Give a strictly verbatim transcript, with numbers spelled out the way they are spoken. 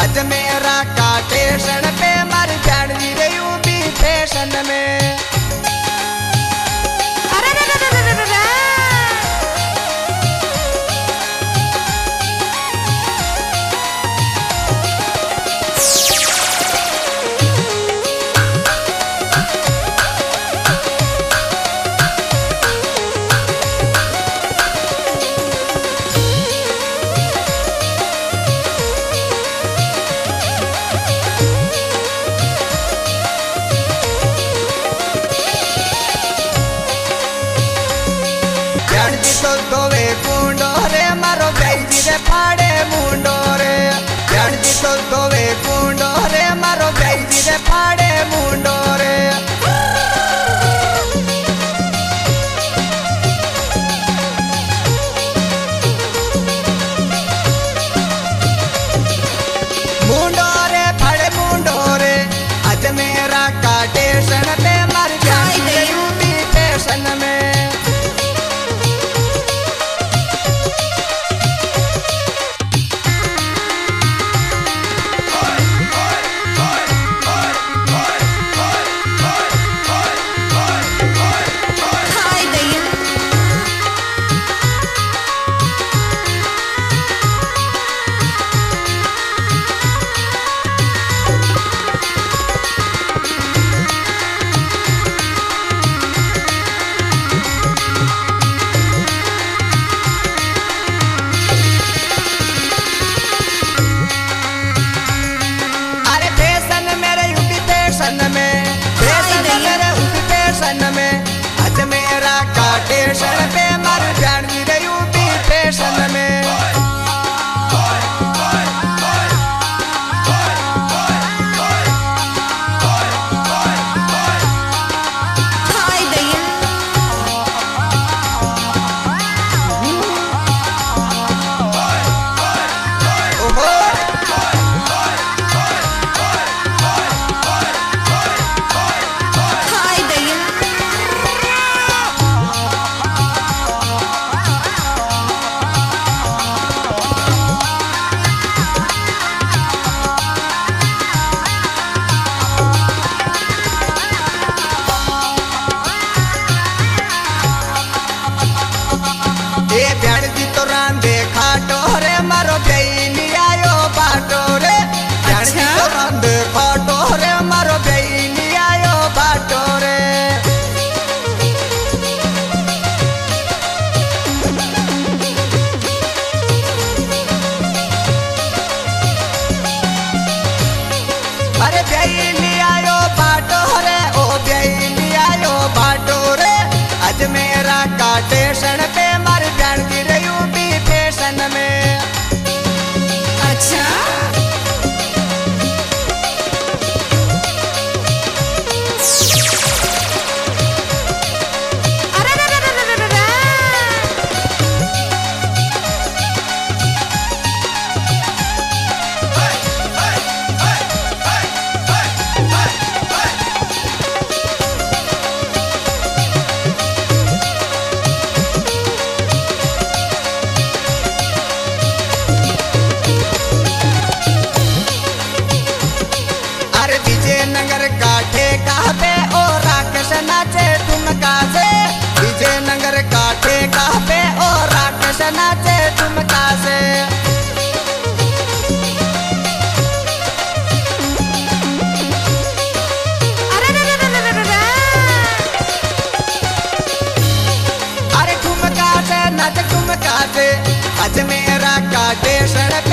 अजमेरा का स्टेशन पे मर जान जी रही भी फैशन में। अरे रे रे रे रे रे तो धोवे कुंडो रे मारो बेजी रे फाड़े मुंडो रे। जानती तो धोवे कुंडो रे मारो बेजी रे फाड़े मुंडो रे। मुंडो रे फाड़े मुंडो रे अजमेरा का स्टेशन पे मर जाए यूपी फैशन में। अजमेरा का स्टेशन पे मर जान जी रही यूपी फैशन में। अरे ब्याई आयो बाटो रे ओ ब्याई आयो बाटो रे अजमेरा का स्टेशन पे मर जान की रही यूपी फैशन में। अच्छा विजयनगर का ठेका पे ओ राकेश नाचे ठुमका से। विजयनगर का ठेका पे ओ राकेश नाचे ठुमका से। अरे रे रे रे रे रे अरे ठुमका से नाच ठुमका से अजमेरा का स्टेशन